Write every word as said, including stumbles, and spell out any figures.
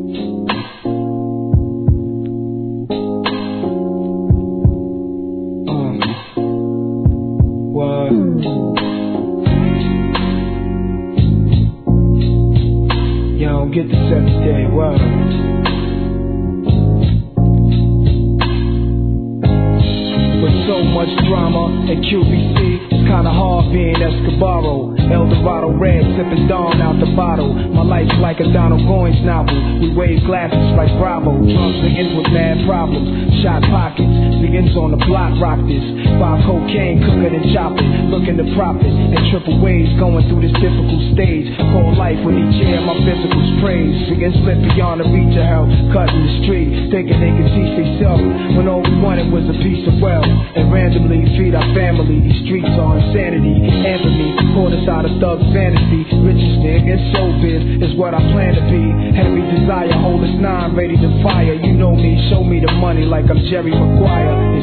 Don't get this every day, word. With so much drama at Q B C, it's kinda hard being Escobaro. El Dorado red, sipping Dawn out the bottle. My life's like a Donald Goines novel. We wave glasses like Bravo. Drums begins with mad problems. Shot pockets, begins on the block, rock this. Five cocaine, cook it and chop it. Looking to profit, and triple waves going through this difficult stage. Call life with each year, my physical's praise. Begin slip beyond the reach of hell. Cutting the street, thinking they could teach themselves. When all we wanted was a piece of wealth. And randomly feed our family. These streets are insanity. Anthony, caught us out of thug fantasy. Richest nigga in showbiz is what I plan to be. Heavy desire, hold us nine, ready to fire. You know me, show me the money like I'm Jerry Maguire.